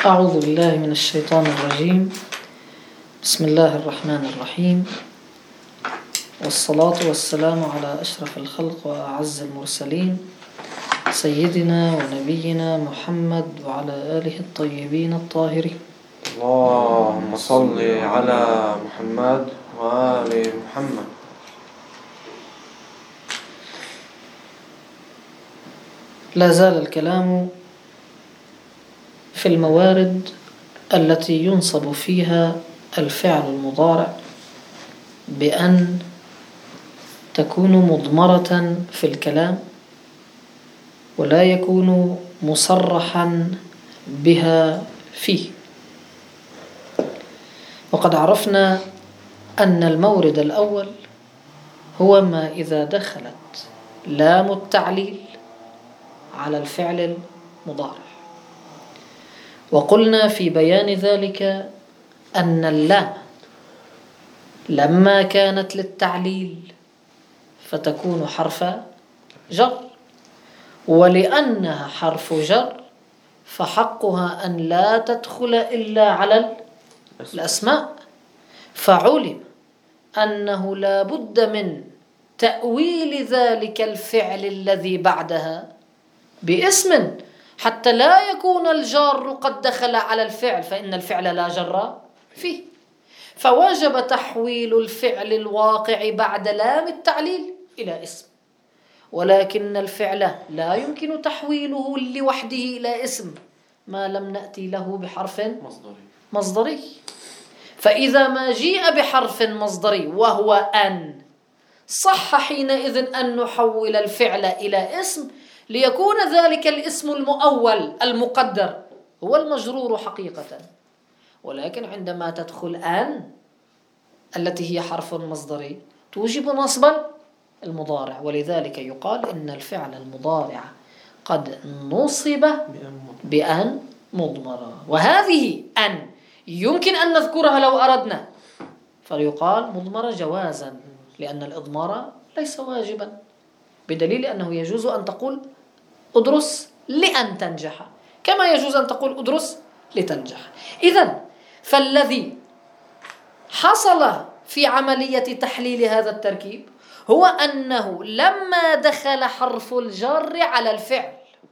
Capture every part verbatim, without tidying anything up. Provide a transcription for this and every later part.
أعوذ بالله من الشيطان الرجيم. بسم الله الرحمن الرحيم، والصلاة والسلام على أشرف الخلق وأعز المرسلين سيدنا ونبينا محمد وعلى آله الطيبين الطاهرين. اللهم صل على محمد وآل محمد. لا زال الكلام في الموارد التي ينصب فيها الفعل المضارع بأن تكون مضمرة في الكلام ولا يكون مصرحا بها فيه. وقد عرفنا أن المورد الأول هو ما إذا دخلت لام التعليل على الفعل المضارع، وقلنا في بيان ذلك أن اللام لما كانت للتعليل فتكون حرف جر، ولأنها حرف جر فحقها أن لا تدخل إلا على الأسماء، فعلم أنه لا بد من تأويل ذلك الفعل الذي بعدها باسم حتى لا يكون الجار قد دخل على الفعل، فإن الفعل لا جر فيه، فوجب تحويل الفعل الواقع بعد لام التعليل إلى اسم. ولكن الفعل لا يمكن تحويله لوحده إلى اسم ما لم نأتي له بحرف مصدري, مصدري. فإذا ما جيء بحرف مصدري وهو أن، صح حينئذ أن نحول الفعل إلى اسم ليكون ذلك الاسم المؤول المقدر هو المجرور حقيقة. ولكن عندما تدخل أن التي هي حرف مصدري توجب نصب المضارع، ولذلك يقال إن الفعل المضارع قد نصب بأن مضمرة. وهذه أن يمكن أن نذكرها لو أردنا، فيقال مضمرة جوازا لأن الإضمار ليس واجبا، بدليل أنه يجوز أن تقول أدرس لأن تنجح كما يجوز أن تقول أدرس لتنجح. إذن فالذي حصل في عملية تحليل هذا التركيب هو أنه لما دخل حرف الجر على الفعل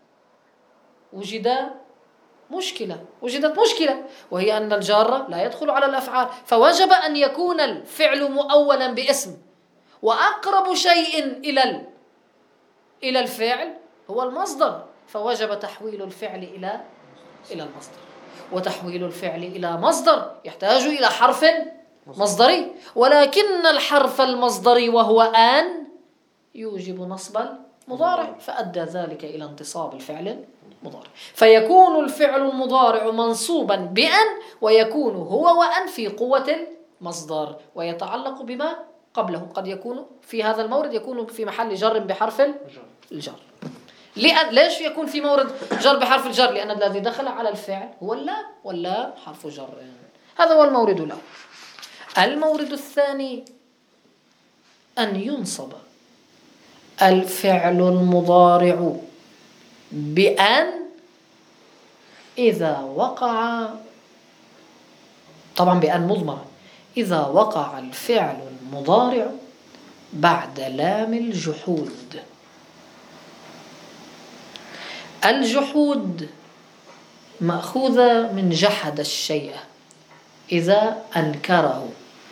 وجد مشكلة وجدت مشكلة وهي أن الجار لا يدخل على الأفعال، فوجب أن يكون الفعل مؤولا باسم، وأقرب شيء إلى إلى الفعل هو المصدر، فوجب تحويل الفعل إلى إلى المصدر. وتحويل الفعل إلى مصدر يحتاج إلى حرف مصدري، ولكن الحرف المصدري وهو أن يوجب نصب المضارع، فأدى ذلك إلى انتصاب الفعل المضارع، فيكون الفعل المضارع منصوبا بأن ويكون هو وأن في قوة المصدر ويتعلق بما قبله. قد يكون في هذا المورد يكون في محل جر بحرف الجر. ليش يكون في مورد جر بحرف الجر؟ لأن الذي دخل على الفعل هو اللام، واللام حرف جر. هذا هو المورد الأول. المورد الثاني أن ينصب الفعل المضارع بأن إذا وقع، طبعا بأن مضمرة، إذا وقع الفعل المضارع بعد لام الجحود. الجحود مأخوذة من جحد الشيء إذا أنكره،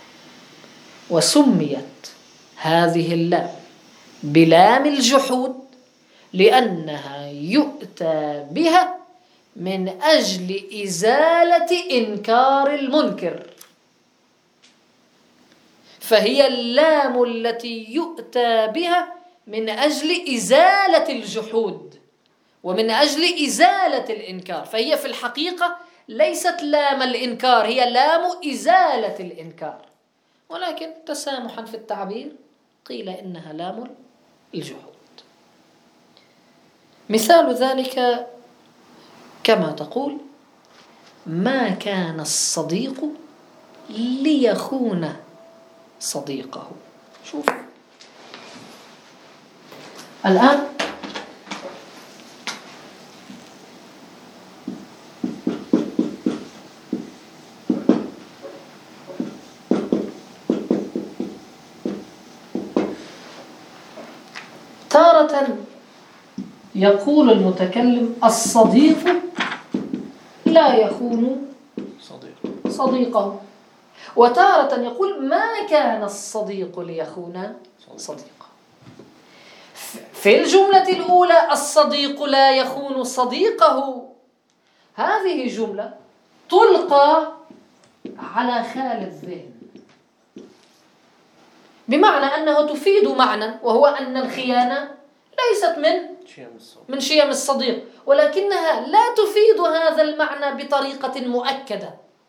وسميت هذه اللام بلام الجحود لأنها يؤتى بها من أجل إزالة إنكار المنكر، فهي اللام التي يؤتى بها من أجل إزالة الجحود ومن أجل إزالة الإنكار، فهي في الحقيقة ليست لام الإنكار، هي لام إزالة الإنكار، ولكن تسامحا في التعبير قيل إنها لام الجحود. مثال ذلك كما تقول ما كان الصديق ليخون صديقه. شوف الآن تارة يقول المتكلم الصديق لا يخون صديق صديقه، وتارة يقول ما كان الصديق ليخون صديقه. في الجملة الأولى الصديق لا يخون صديقه، هذه جملة تلقى على خال الذهن، بمعنى أنه تفيد معنى، وهو أن الخيانة ليست من من شيم الصديق، ولكنها لا تفيد هذا المعنى بطريقة مؤكدة.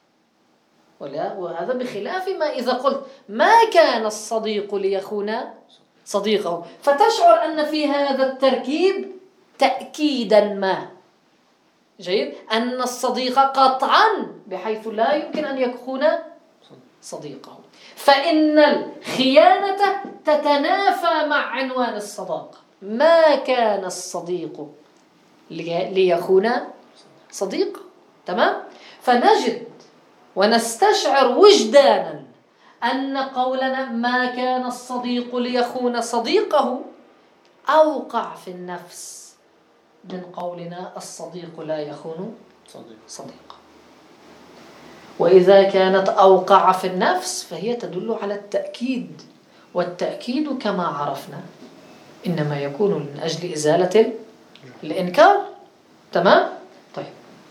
وهذا بخلاف ما إذا قلت ما كان الصديق ليخون صديقه، فتشعر أن في هذا التركيب تأكيدا ما جيد أن الصديق قطعا بحيث لا يمكن أن يخون صديقه، فإن الخيانة تتنافى مع عنوان الصداقة. ما كان الصديق ليخون صديقه، تمام؟ فنجد ونستشعر وجدانا أن قولنا ما كان الصديق ليخون صديقه أوقع في النفس من قولنا الصديق لا يخون صديقه. وإذا كانت أوقع في النفس فهي تدل على التأكيد، والتأكيد كما عرفنا إنما يكون من أجل إزالة الإنكار، تمام؟ طيب،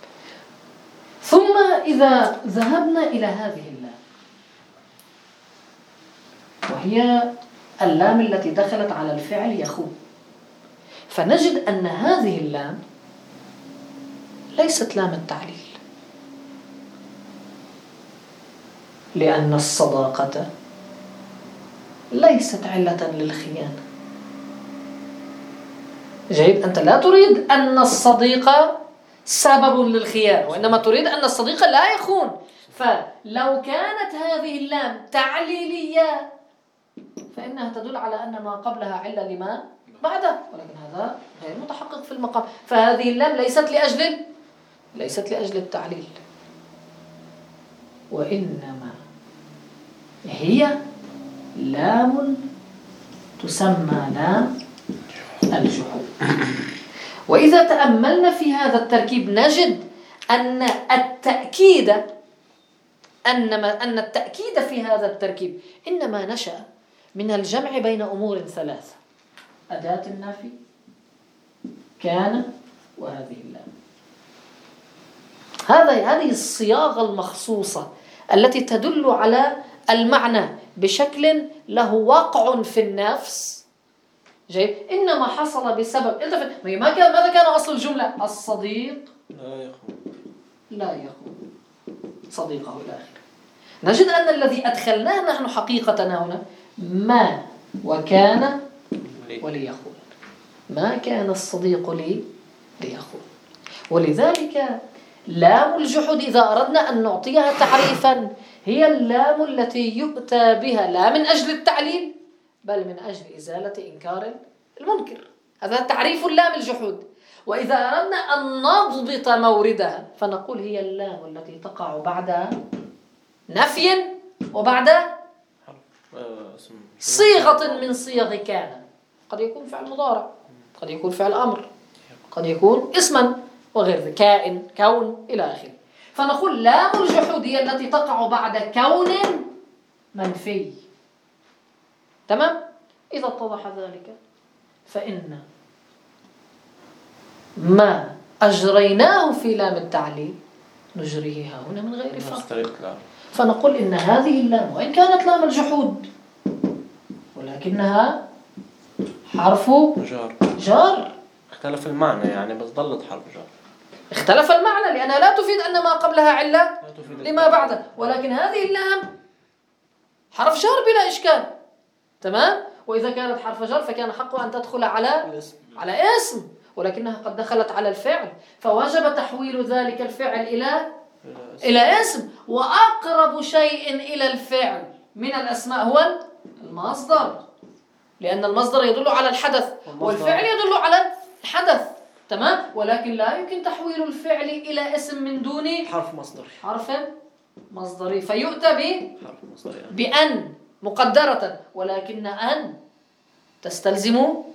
ثم إذا ذهبنا إلى هذه اللام، وهي اللام التي دخلت على الفعل يخون، فنجد أن هذه اللام ليست لام التعليل، لأن الصداقة ليست علة للخيانة. جيد، أنت لا تريد أن الصديق سبب للخيانة، وإنما تريد أن الصديق لا يخون. فلو كانت هذه اللام تعليلية فإنها تدل على أن ما قبلها علة لما بعده، ولكن هذا غير متحقق في المقام. فهذه اللام ليست لأجل ليست لأجل التعليل، وإنما هي لام تسمى لام الجحود. وإذا تأملنا في هذا التركيب نجد أن التأكيد أنما أن التأكيد في هذا التركيب إنما نشأ من الجمع بين أمور ثلاثة: أداة النافي، كان، وهذه اللام. هذا هذه الصياغة المخصوصة التي تدل على المعنى بشكل له وقع في النفس. جيد، إنما حصل بسبب التفت. ما كان ماذا كان أصل الجملة؟ الصديق لا يخون لا يخون صديقه إلى آخره. نجد أن الذي أدخلناه نحن حقيقة هنا ما وكان وليخون. ما كان الصديق لي ليخون. ولذلك لام الجحود إذا أردنا أن نعطيها تعريفا هي اللام التي يؤتى بها لا من أجل التعليل بل من أجل إزالة إنكار المنكر. هذا تعريف اللام الجحود. وإذا أردنا أن نضبط موردها فنقول هي اللام التي تقع بعد نفي وبعد صيغة من صيغ كان. قد يكون فعل مضارع، قد يكون فعل أمر، قد يكون اسما وغير ذلك، كائن، كون إلى آخره. فنقول لام الجحود هي التي تقع بعد كون منفي. تمام؟ إذا اتضح ذلك فإن ما أجريناه في لام التعليل نجريه هنا من غير فرق. فنقول إن هذه اللام وإن كانت لام الجحود ولكنها حرف جار جار. اختلف المعنى يعني بس ضلت حرف جار. اختلف المعنى لأنها لا تفيد أن ما قبلها علة لما بعده، ولكن هذه اللام حرف جار بلا إشكال. تمام؟ وإذا كانت حرف جار فكان حقها أن تدخل على على اسم، ولكنها قد دخلت على الفعل فوجب تحويل ذلك الفعل إلى إلى اسم. وأقرب شيء إلى الفعل من الأسماء هو المصدر، لأن المصدر يدل على الحدث والفعل يدل على الحدث. تمام؟ ولكن لا يمكن تحويل الفعل إلى اسم من دون حرف مصدري حرف مصدري فيؤتى ب بأن مقدرة، ولكن أن تستلزم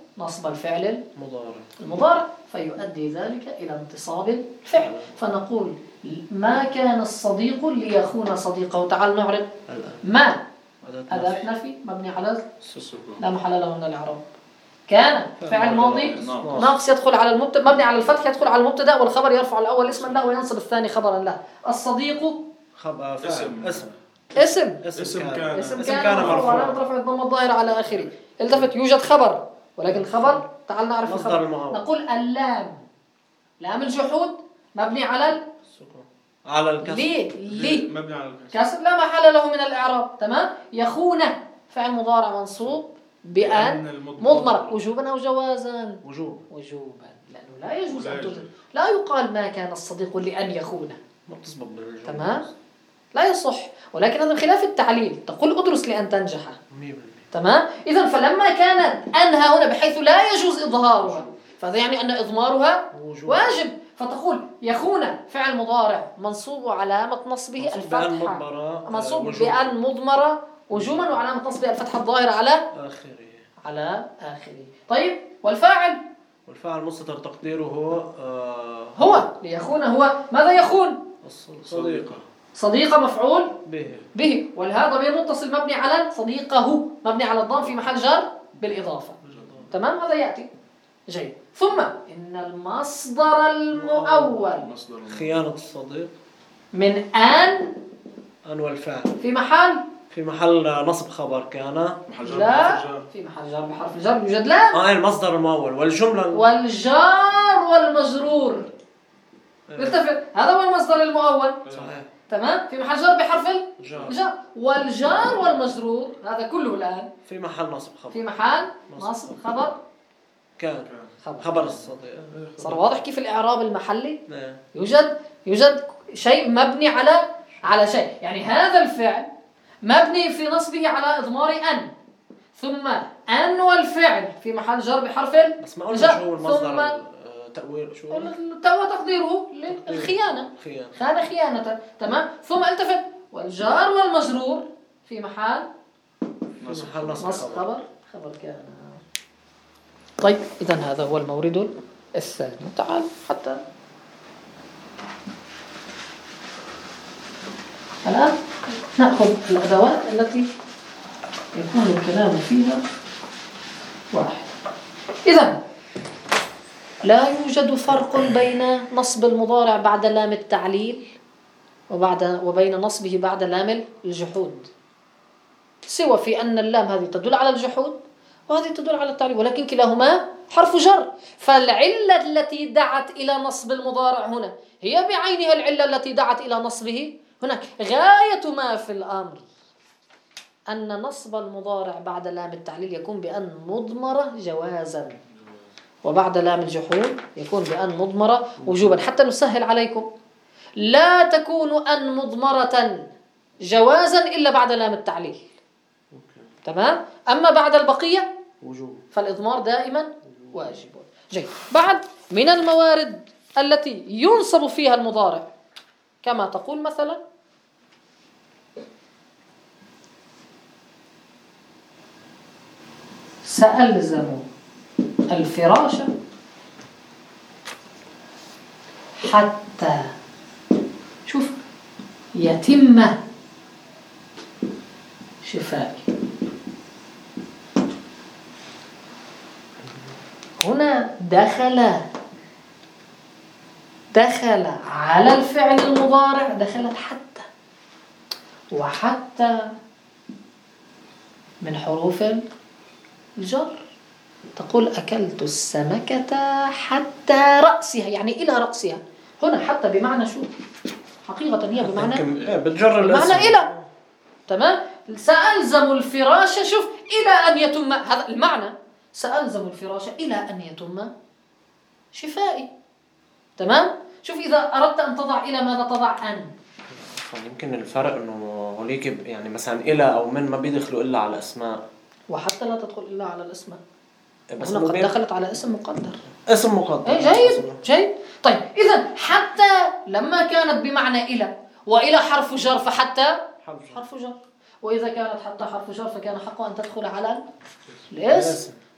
نصب الفعل مضارع المضارع، فيؤدي ذلك إلى انتصاب الفعل. فنقول ما كان الصديق ليخون صديقه. تعال نعرب الآن ما أداة أداة نفي مبني على السكون لا محل له من الإعراب. كان فعل ماضي ناقص. ناقص يدخل على المبتدا مبني على الفتح، يدخل على المبتدا والخبر يرفع الأول اسما له وينصب الثاني خبرا له. الصديق خبر فعل اسم. اسم اسم اسم كان كان. اسم اسم كان كان مرفوع مرفوع. وعلامة رفع الضمة الظاهرة على آخره. التفت يوجد خبر، ولكن الخبر تعال نعرف مصدر الخبر. المعول. نقول اللام لام الجحود مبني على السكون على الكسر ليه ليه مبني على الكسر. كسر لا محل له من الإعراب. تمام. يخون فعل مضارع منصوب بأن مضمرة وجوبا أو جوازا. وجوب وجوبا لأنه لا يجوز لا أن يجوز. تدرك. لا يقال ما كان الصديق لأن يخونه. ما بتسبق بالوجوب. تمام. لا يصح، ولكن هذا خلاف التعليل. تقول ادرس لأن تنجح. مية بالمية. تمام. إذا فلما كانت أنها هنا بحيث لا يجوز إظهارها، فهذا يعني أن إضمارها وجوب. واجب. فتقول يخون فعل مضارع منصوب وعلامة نصبه منصوب بأن الفتحة مضمرة، منصوب وجوب. بأن مضمرة وجوبا وعلامة نصبه الفتحة الظاهرة على آخره. على آخره. طيب والفاعل والفاعل مستتر تقديره آه هو ليخون هو ماذا يخون؟ صديقة صديقة مفعول به به، والها ضمير متصل مبني على صديقه مبني على الضم في محل جر بالإضافة. تمام. هذا يأتي جيد. ثم إن المصدر المؤول مصدر خيانة الصديق من أن أن والفاعل في محل في محل نصب خبر كان محل جر لا بحرف الجر. في محل جر بحرف الجر يوجد لا اه المصدر المؤول والجملة والجار والمجرور. التفت هذا هو المصدر المؤول. صحيح تمام. في محل جر بحرف جار الجر والجار والمجرور هذا كله الآن في محل نصب في خبر محل نصب خبر كان خبر, خبر الصديق صار واضح كيف الإعراب المحلي؟ نعم. يوجد يوجد شيء مبني على على شيء. يعني هذا الفعل مبني في نصبه على إضمار أن، ثم أن والفعل في محل جر بحرف بس ما قلنا شو المصدر ثم التأويل شو تو تقديره للخيانة خيانة خان خيانة. تمام. ثم التفت والجار والمجرور في محل في محل نصب نصب خبر خبر خبر كان. طيب إذا هذا هو المورد الثاني. تعال حتى الآن نأخذ الأدوات التي يكون الكلام فيها واحد. إذا لا يوجد فرق بين نصب المضارع بعد لام التعليل وبعد وبين نصبه بعد لام الجحود، سوى في أن اللام هذه تدل على الجحود وهذه تدل على التعليل، ولكن كلاهما حرف جر. فالعلة التي دعت إلى نصب المضارع هنا هي بعينها العلة التي دعت إلى نصبه هناك. غاية ما في الأمر أن نصب المضارع بعد لام التعليل يكون بأن مضمرة جوازا، وبعد لام الجحود يكون بأن مضمرة وجوبا. حتى نسهل عليكم، لا تكون أن مضمرة جوازا إلا بعد لام التعليل. تمام. أما بعد البقية وجوب فالإضمار دائما واجب. جيد. بعد من الموارد التي ينصب فيها المضارع كما تقول مثلا سألزم الفراش حتى شوف يتم شفائي. هنا دخل دخل على الفعل المضارع دخلت حتى، وحتى من حروف الجر. تقول أكلت السمكة حتى رأسها، يعني إلى رأسها. هنا حتى بمعنى شو؟ حقيقة هي بمعنى بتجر الاسم بمعنى إلى. تمام. سألزم الفراش شوف إلى أن يتم هذا المعنى. سألزم الفراش إلى أن يتم شفائي. تمام. شوف إذا أردت أن تضع إلى ماذا تضع أن. يمكن الفرق إنه هوليك يعني مثلا إلى أو من ما بيدخلوا إلا على أسماء، وحتى لا تدخل إلا على الاسم. بس هنا قد دخلت على اسم مقدر. اسم مقدر. إيه جيد جيد. طيب إذا حتى لما كانت بمعنى إلى وإلى حرف جر فحتى حرف جر. حرف جر، وإذا كانت حتى حرف جر فكان حقا أن تدخل على الاسم.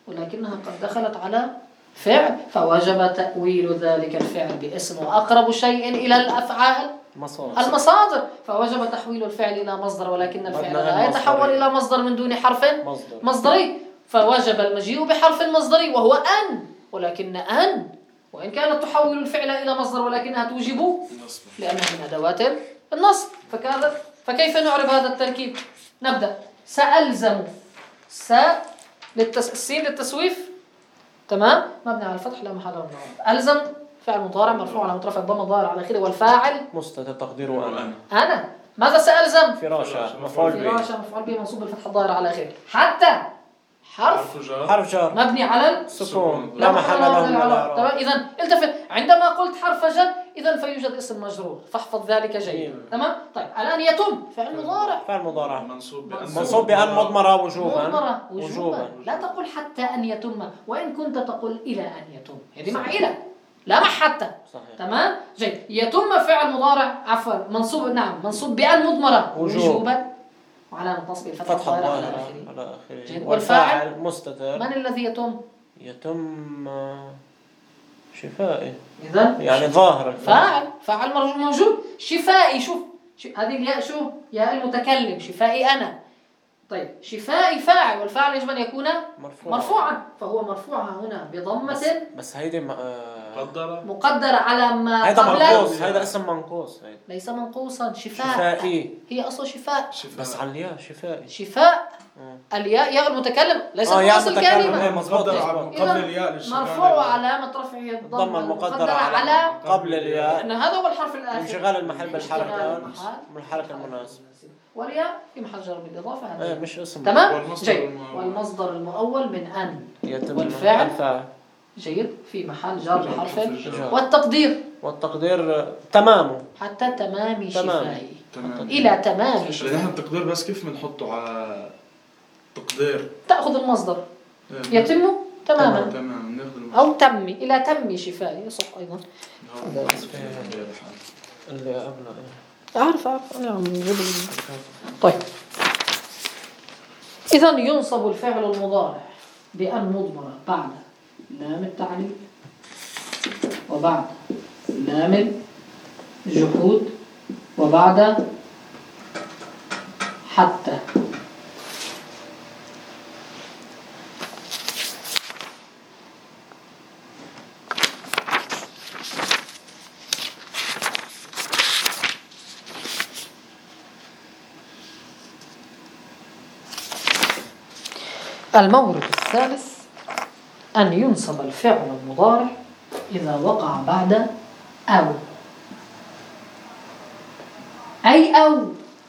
ولكنها قد دخلت على فعل، فوجب تأويل ذلك الفعل باسم وأقرب شيء إلى الأفعال مصادر. المصادر، فوجب تحويل الفعل إلى مصدر، ولكن الفعل لا يتحول إلى مصدر من دون حرف مصدر. مصدري، فوجب المجيء بحرف مصدري وهو أن، ولكن أن وإن كانت تحول الفعل إلى مصدر ولكنها توجب لأنها من أدوات النصب. فكيف نعرب هذا التركيب؟ نبدأ. سألزم، س للتس... السين للتسويف، تمام، مبني على الفتح لا محل له من الإعراب. ألزم فعل مضارع مرفوع على مترفع الضمه الظاهر على آخره، والفاعل مستتر تقديره أنا. أنا. ماذا سألزم؟ فراشة مفعول به. فراشة مفعول به منصوب بالفتح الظاهر على آخره. حتى حرف حرف جر مبني على السكون لا محل له من الإعراب. تمام. إذن التفت، عندما قلت حرف جر إذن فيوجد اسم مجرور، فاحفظ ذلك جيدا. تمام. طيب الآن يتم فعل مضارع، فعل مضارع منصوب بأن منصوب بأن مضمرة وجوبا. مضمرة وجوبا. لا تقل حتى أن يتم، وإن كنت تقول إلى أن يتم، هذه مع إلى لا مع حتى. صحيح. تمام. جيد. يتم فعل مضارع عفوا منصوب، نعم منصوب بأن مضمرة وجوبا وعلامة نصب الفتح الظاهرة على آخره. والفاعل مستتر. من الذي يتم؟ يتم شفائي. إذا يعني ظاهر فاعل فاعل موجود. شفائي، شوف هذه الياء، شو ياء المتكلم، شفائي أنا. طيب شفائي فاعل، والفاعل يجب أن يكون مرفوعا, مرفوعا. فهو مرفوع هنا بضمة بس, بس هيدي مقدرة مقدرة على ما هيدا قبل. منقوص، هيدا اسم منقوص. ليس منقوصا. شفاء شفائي هي أصل شفاء. شفاء. بس على الياء شفائي. شفاء الياء ياء المتكلم ليس آه أصل الكلمة. مقدرة قبل الياء مرفوع وعلامة رفعه الضمة المقدرة على قبل الياء، لأن هذا هو الحرف الآخر. انشغال المحل بالحركة من الحركة المناسبة. والياء في محل جر بالإضافة. ايه مش اسم. تمام. جيد. والمصدر المؤول من أن يتم. والفعل الفاعل جيد في محل جر بحرف. والتقدير والتقدير تمامه حتى تمام شفائي. تمام. إلى تمام شفائي. نحن التقدير بس كيف بنحطه على تقدير؟ تأخذ المصدر يتم تماما تمام. ناخذ أو تم إلى تم شفائي صح أيضا. اللي قبله أعرف أعرف أنا عم نجيب. طيب إذا ينصب الفعل المضارع بأن مضمرة بعد لام التعليل وبعد لام الجحود وبعد حتى. المورد الثالث أن ينصب الفعل المضارع إذا وقع بعد أو. أي أو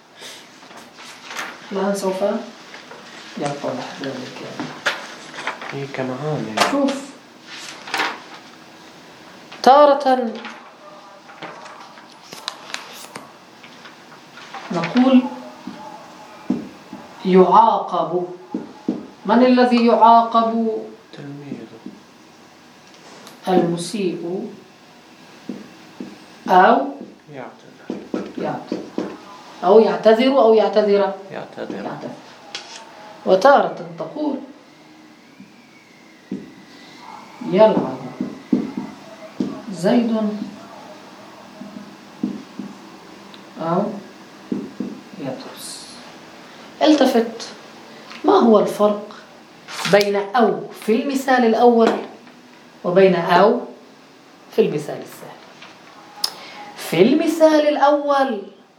الآن سوف يتضح ذلك. هي كمان شوف تارة نقول يعاقب. من الذي يعاقب؟ تلميذه. المسيء أو يعتذر يعتذر أو يعتذر أو يعتذر يعتذر, يعتذر. وتارة تقول يلعب زيد أو يدرس. التفت، ما هو الفرق بين أو في المثال الأول وبين أو في المثال الثاني؟ في المثال الأول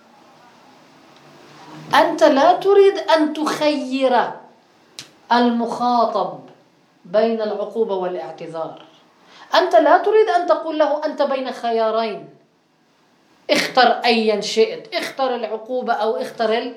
أنت لا تريد أن تخير المخاطب بين العقوبة والاعتذار. أنت لا تريد أن تقول له أنت بين خيارين، اختر أيا شئت، اختر العقوبة أو اختر ال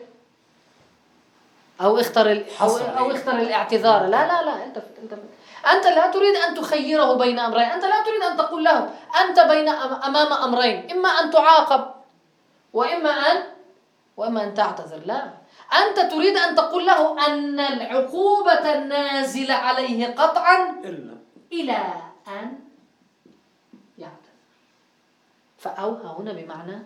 أو اختر ال أو, أو اختر الاعتذار. لا لا لا أنت أنت أنت لا تريد أن تخيره بين أمرين. أنت لا تريد أن تقول له أنت بين أمام أمرين، إما أن تعاقب وإما أن وإما أن تعتذر. لا، أنت تريد أن تقول له أن العقوبة النازلة عليه قطعا إلا إلى أن يعتذر. فأوها هنا بمعنى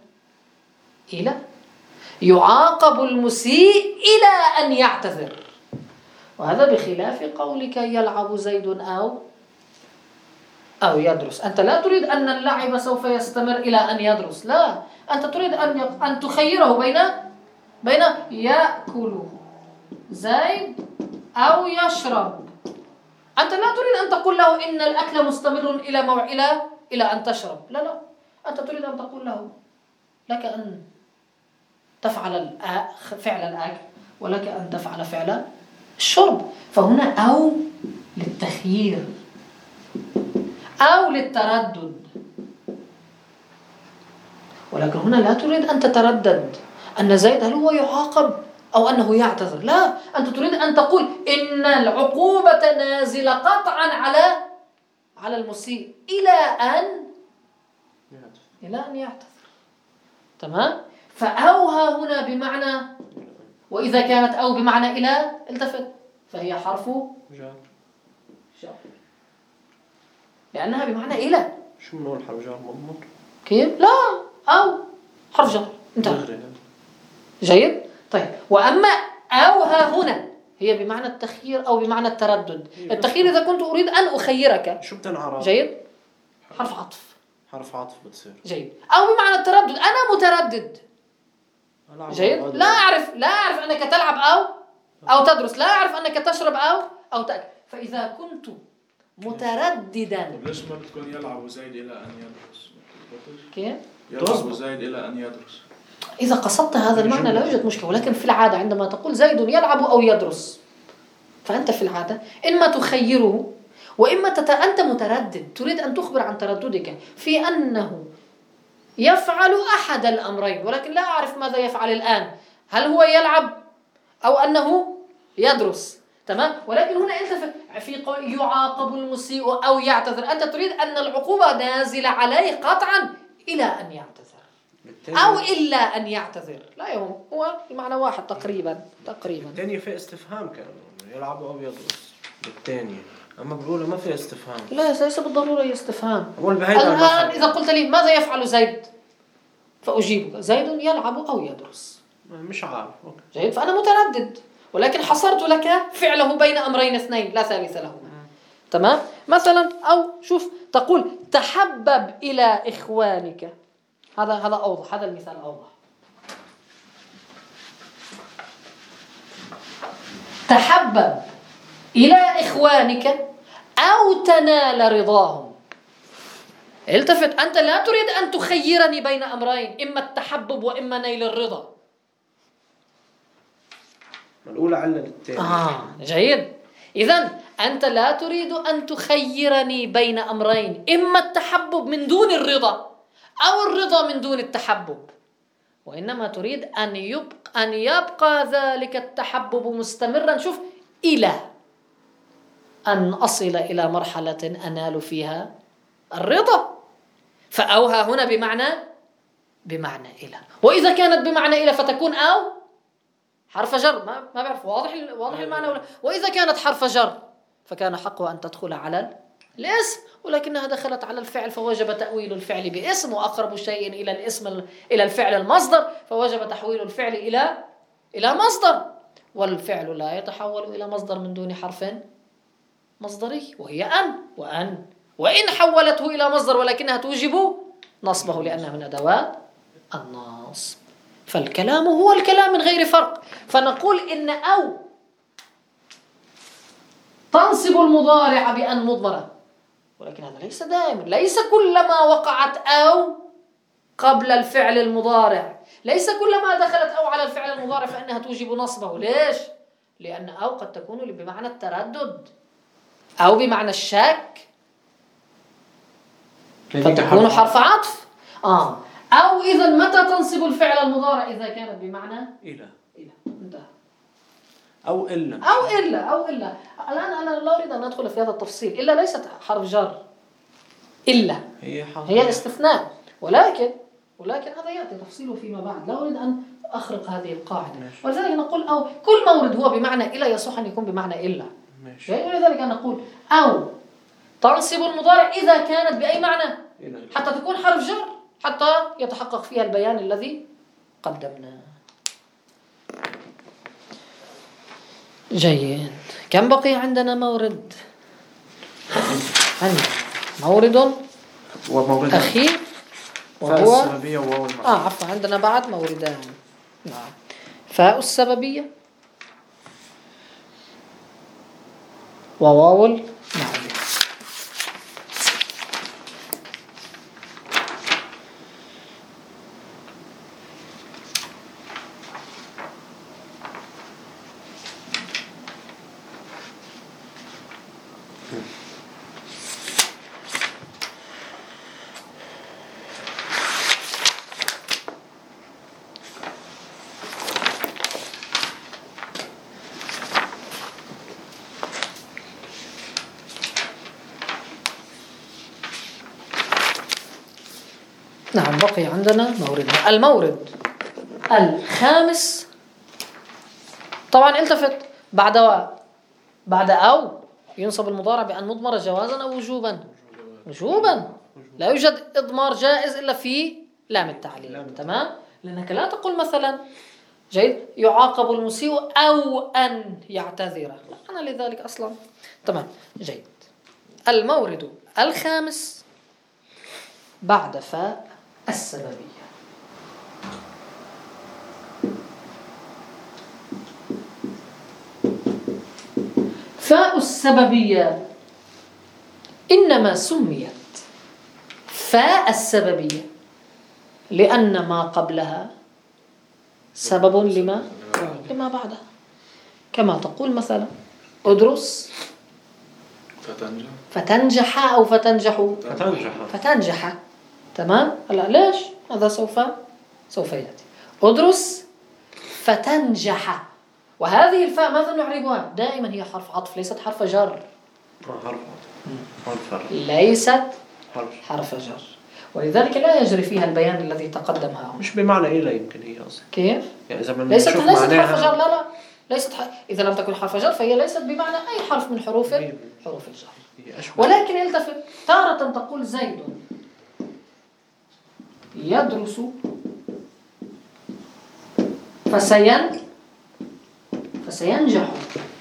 إلى. يعاقب المسيء إلى أن يعتذر، وهذا بخلاف قولك يلعب زيد أو أو يدرس. أنت لا تريد أن اللعب سوف يستمر إلى أن يدرس، لا، أنت تريد أن أن تخيره بين بين يأكل زيد أو يشرب. أنت لا تريد أن تقول له إن الأكل مستمر إلى موع إلى إلى أن تشرب، لا لا، أنت تريد أن تقول له لك أن تفعل فعل الأكل ولك أن تفعل فعل الشرب. فهنا أو للتخيير أو للتردد، ولكن هنا لا تريد أن تتردد أن زيد هل هو يعاقب أو أنه يعتذر، لا، أنت تريد أن تقول إن العقوبة نازلة قطعا على على المسيء إلى أن إلى أن يعتذر. تمام؟ فأوها هنا بمعنى، وإذا كانت أو بمعنى إلى التفت فهي حرف جر جر، لأنها بمعنى إلى. شو بنقول حرف جر مضمون؟ كيف؟ لا، أو حرف جر انتهى. جيد؟ طيب، وأما أو ها هنا هي بمعنى التخيير أو بمعنى التردد. التخيير إذا كنت أريد أن أخيرك، شو بتنعرف؟ جيد؟ حرف عطف. حرف عطف بتصير. جيد. أو بمعنى التردد، أنا متردد. جيد؟ لا أعرف لا أعرف أنك تلعب أو أو تدرس، لا أعرف أنك تشرب أو أو تأكل. فإذا كنت مترددا، ليش ما بتكون يلعب زيد إلى أن يدرس؟ كيف؟ يلعب زيد إلى أن يدرس. إذا قصدت هذا المعنى لا يوجد مشكلة، ولكن في العادة عندما تقول زيد يلعب أو يدرس، فأنت في العادة إما تخيره وإما تت... أنت متردد، تريد أن تخبر عن ترددك في أنه يفعل أحد الأمرين، ولكن لا أعرف ماذا يفعل الآن، هل هو يلعب أو أنه يدرس. تمام؟ ولكن هنا أنت في قول يعاقب المسيء أو يعتذر، أنت تريد أن العقوبة نازلة عليه قطعا إلى أن يعتذر أو إلا أن يعتذر، لا يهم، هو المعنى واحد تقريبا تقريبا. الثانية في استفهام كان يلعب أو يدرس بالثانية، أما بقوله ما في استفهام. لا، ليس بالضرورة يستفهام. الآن إذا قلت لي ماذا يفعل زيد فأجيبك زيد يلعب أو يدرس، مش عارف. جيد، فأنا متردد، ولكن حصرت لك فعله بين أمرين اثنين لا ثالث لهما. تمام؟ مثلا أو شوف تقول تحبب إلى إخوانك، هذا هذا أوضح، هذا المثال أوضح. تحبب إلى إخوانك أو تنال رضاهم. التفت، أنت لا تريد أن تخيرني بين أمرين، إما التحبب وإما نيل الرضا. الأولى علة للثانية. آه جيد. إذن أنت لا تريد أن تخيرني بين أمرين، إما التحبب من دون الرضا أو الرضا من دون التحبب، وإنما تريد أن يبقى أن يبقى ذلك التحبب مستمرا، شوف، إلى أن أصل إلى مرحلة أنال فيها الرضا. فأوها هنا بمعنى بمعنى إلى، وإذا كانت بمعنى إلى فتكون أو حرف جر، ما ما بعرف واضح واضح المعنى ولا. وإذا كانت حرف جر فكان حقها أن تدخل على الاسم، ولكنها دخلت على الفعل فوجب تأويل الفعل باسم، وأقرب شيء إلى الاسم إلى الفعل المصدر، فوجب تحويل الفعل إلى إلى مصدر، والفعل لا يتحول إلى مصدر من دون حرف مصدري وهي أن، وأن وإن حولته إلى مصدر ولكنها توجب نصبه لأنها من أدوات النصب. فالكلام هو الكلام من غير فرق. فنقول إن أو تنصب المضارع بأن مضمرة، ولكن هذا ليس دائما، ليس كلما وقعت أو قبل الفعل المضارع، ليس كلما دخلت أو على الفعل المضارع فإنها توجب نصبه. ليش؟ لأن أو قد تكون بمعنى التردد أو بمعنى الشك، فتكون حرف عطف. آه أو إذا متى تنصب الفعل المضارع؟ إذا كانت بمعنى إلى إلى انتهى. أو إلا أو إلا أو إلا الآن أنا لا أريد أن أدخل في هذا التفصيل. إلا ليست حرف جر، إلا هي هي الاستثناء، ولكن ولكن هذا يأتي تفصيله فيما بعد، لا أريد أن أخرق هذه القاعدة. ولذلك نقول أو كل مورد هو بمعنى إلا يصح أن يكون بمعنى إلا. ولذلك نقول أو تنصب المضارع إذا كانت بأي معنى، حتى تكون حرف جر، حتى يتحقق فيها البيان الذي قدمناه. جيد. كم بقي عندنا مورد؟ عندنا مورد ومورد أخير فاء وهو السببية وواو المعرفة. آه عفوا عندنا بعد موردان. نعم، فاء السببية وواو المعرفة. نعم، بقي عندنا موردان. المورد الخامس طبعا التفت، بعد و بعد أو ينصب المضارع بأن مضمر جوازا أو وجوبا. وجوبا، لا يوجد إضمار جائز إلا في لام التعليل. تمام، لأنك لا تقول مثلا جيد يعاقب المسيء أو أن يعتذر، لا أنا لذلك أصلا. تمام، جيد. المورد الخامس بعد فاء السببية. فاء السببية إنما سميت فاء السببية لأن ما قبلها سبب لما لما بعدها. كما تقول مثلا ادرس فتنجح فتنجح أو فتنجح فتنجح فتنجح. تمام، هلا ليش هذا سوف سوف يأتي. ادرس فتنجح، وهذه الفاء ماذا نعربها؟ دائما هي حرف عطف، ليست حرف جر. حرف حرف ليست حرف حرف جر، ولذلك لا يجري فيها البيان الذي تقدم ها. مش بمعنى إلى، يمكن هي أصلا كيف؟ يعني إذا ليست بنشوف ليست معناها حرف جر. لا لا ليست ح... إذا لم تكن حرف جر فهي ليست بمعنى أي حرف من حروف حروف الجر. هي أشبه. ولكن التفت، تارة تقول زيد يدرس فسين فسينجح،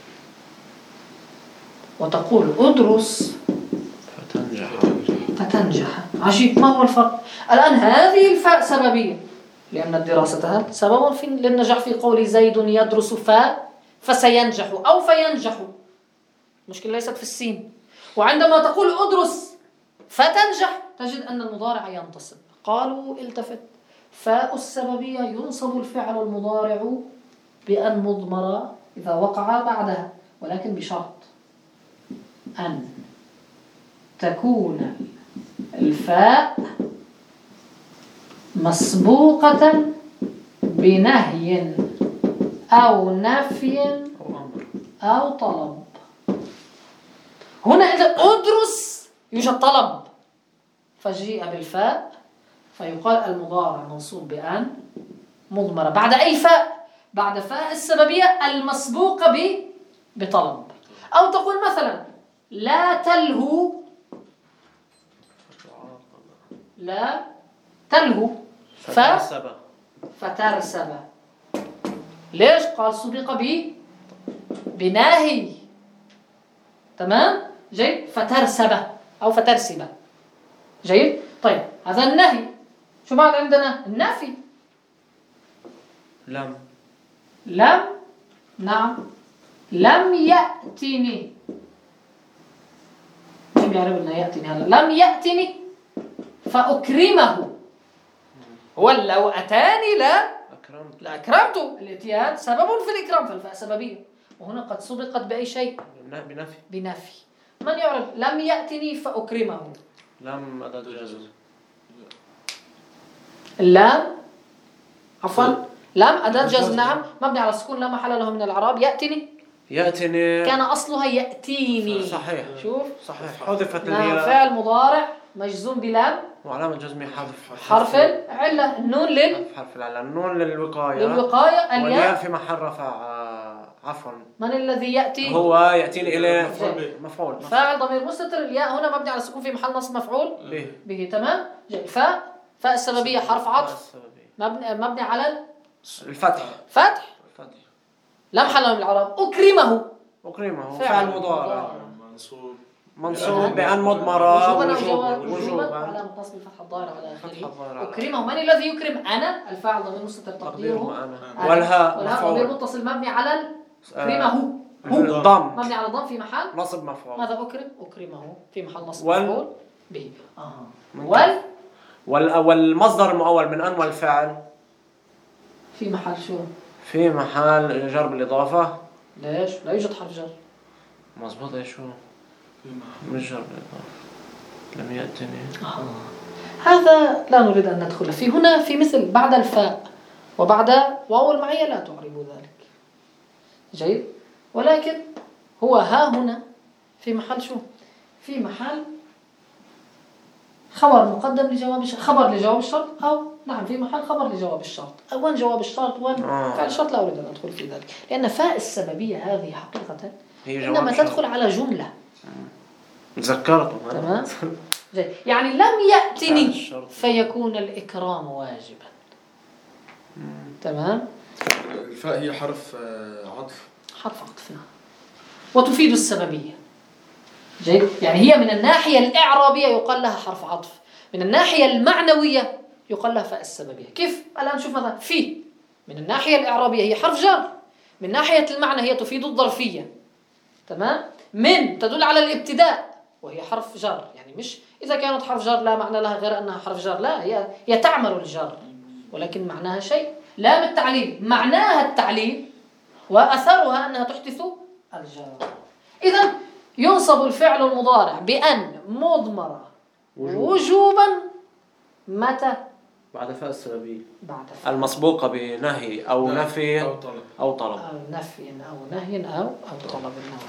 وتقول ادرس فتنجح فتنجح. عجيب، ما هو الفرق الآن؟ هذه الفاء سببية لأن الدراسة سبب في للنجاح في قول زيد يدرس ف فسينجح أو فينجح. المشكلة ليست في السين. وعندما تقول ادرس فتنجح تجد أن المضارع ينتصب. قالوا التفت، فاء السببية ينصب الفعل المضارع بأن مضمر إذا وقع بعدها، ولكن بشرط أن تكون الفاء مسبوقة بنهي أو نفي أو أمر أو طلب. هنا إذا أدرس يوجد طلب فجيء بالفاء فيقال المضارع منصوب بأن مضمرة. بعد أي فاء؟ بعد فاء السببية المسبوقة ب بطلب. أو تقول مثلا لا تلهو، لا تلهو ف فترسب فترسب. ليش؟ قال سبق ب بناهي. تمام، جيد. فترسب أو فترسب. جيد. طيب هذا النهي، شو معنى عندنا النفي؟ لم لم نعم لم يأتني. مين بيعرف لنا يأتني؟ هذا لم يأتني فأكرمه. ولو أتاني لا أكرمت لا أكرمته. الاتيان سبب في الإكرام، فالفاء سببية، وهنا قد سبقت بأي شيء؟ بنفي. بنفي. من يعرف لم يأتني فأكرمه؟ لم أداة جزم. اللام عفوا لم أداة جزم. نعم، مبني على السكون لا محل له من الإعراب. يأتني يأتني كان أصلها يأتيني. صحيح. شوف صحيح، حذفت نعم، الياء فعل مضارع مجزوم بلام وعلامة جزمه حذف حرف العلة. النون لل حذف حرف العلة. النون للوقاية للوقاية. والياء الياء في محل رفع. عفوا، من الذي يأتي؟ هو يأتيني إليه مفعول. مفعول فاعل ضمير مستتر. الياء هنا مبني على السكون في محل نصب مفعول به. به. تمام، جيد. فاء فاء السببية حرف عطف مبني مبني على الفتح. فتح الفتح. لا محل له من الإعراب. أكرمه أكرمه فعل فعل مضارع منصوب منصوب بأن مضمرة وجوبا أو وجوبا جوازا وجوبا وجوبا على متصل الفتحة الظاهرة على فتحة آخره. الظاهرة على أكرمه، من الذي يكرم؟ أنا، الفاعل ضمير مستتر تقديره تقديره أنا أنا. والهاء والهاء ضمير مفعول متصل مبني على ال- آه، أكرمه، هو ضم مبني على الضم في محل نصب مفعول. ماذا أكرم؟ أكرمه في محل نصب وال- مفعول به. آه. من وال وال- والمصدر المؤول من أن والفعل في محل شو؟ في محل جر بالإضافة. ليش؟ لا يوجد حرف جر. مظبوط. إيش شو مش جر بالإضافة لم يأتني. آه. هذا لا نريد أن ندخل فيه. هنا في مثل بعد الفاء وبعد واو المعية لا تعرب ذلك. جيد. ولكن هو ها هنا في محل شو؟ في محل خبر مقدم لجواب الشرط، خبر لجواب الشرط، أو نعم في محل خبر لجواب الشرط. وين جواب الشرط وين آه. فعل الشرط؟ لا أريد أن أدخل في ذلك، لأن فاء السببية هذه حقيقة هي جواب إنما الشرط. تدخل على جملة. تذكرت. تمام. جيد. يعني لم يأتني فعل الشرط. فيكون الإكرام واجبا. تمام. الفاء هي حرف آه، عطف. حرف عطف نعم. وتفيد السببية. جيد. يعني هي من الناحية الإعرابية يقال لها حرف عطف، من الناحية المعنوية يقال لها فاء السببية. كيف؟ الآن نشوف مثلا في، من الناحية الإعرابية هي حرف جر، من ناحية المعنى هي تفيد الظرفية. تمام. من تدل على الابتداء وهي حرف جر، يعني مش إذا كانت حرف جر لا معنى لها غير أنها حرف جر، لا، هي هي تعمل الجر ولكن معناها شيء. لا بالتعليل، معناها التعليل وأثرها أنها تحدث الجر. إذن ينصب الفعل المضارع بأن مضمرة وجوبا متى؟ بعد فاء السببية بعد فعل. المسبوقة بنهي أو نفي أو طلب. أو طلب. أو نفي أو نهي أو أو طلب النوع.